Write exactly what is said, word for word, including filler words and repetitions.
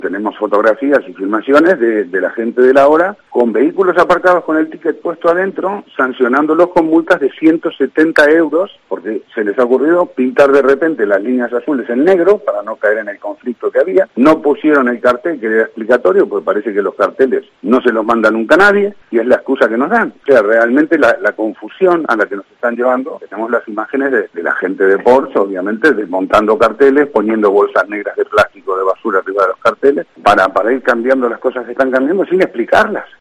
Tenemos fotografías y filmaciones de, de la gente de la hora con vehículos aparcados con el ticket puesto adentro, sancionándolos con multas de ciento setenta euros, porque se les ha ocurrido pintar de repente las líneas azules en negro para no caer en el conflicto que había. No pusieron el cartel que era explicatorio, porque parece que los carteles no se los manda nunca nadie, y es la excusa que nos dan. O sea, realmente la, la confusión a la que nos están llevando, tenemos las imágenes de, de la gente de Porsche, obviamente, desmontando carteles, poniendo bolsas negras de plástico de basura arriba de los carteles, para, para ir cambiando las cosas que están cambiando sin explicarlas.